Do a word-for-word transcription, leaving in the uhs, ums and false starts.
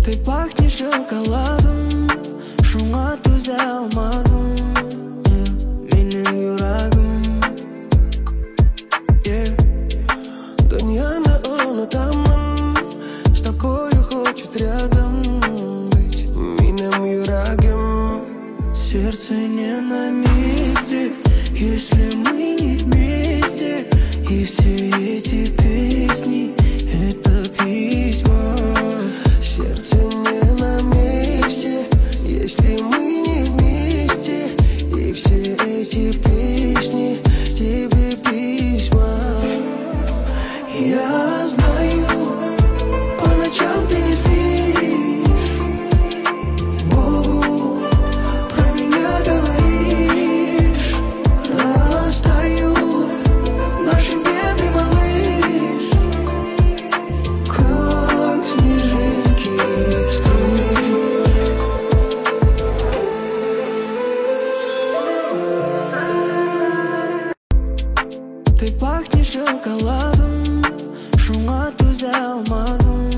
Ты пахнешь шоколадом, шуңа төзе алмадым. Менің юрагым, Дуньяны унутамын, с тобою хочет рядом быть. Менің юрагым. Сердце не на месте, если мы не вместе. И все эти песни — это письма. Сердце не на месте, если мы не вместе. И все эти песни тебе письма. Я знаю, по ночам ты не спишь, Богу про меня говоришь. Растают наши беды, малыш, Как снежинки с крыш. Ты пахнешь шоколадом, шуңа төзе алмадым.